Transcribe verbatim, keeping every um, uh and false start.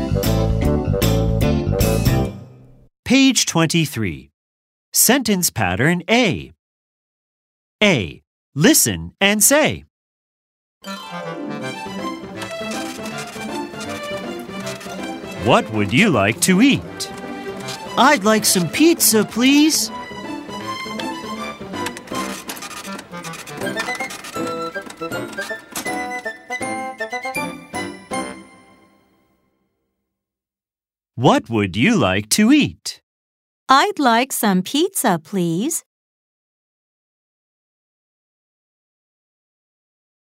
Page twenty-three. Sentence pattern A. A. Listen and say. What would you like to eat? I'd like some pizza, please. What would you like to eat? I'd like some pizza, please.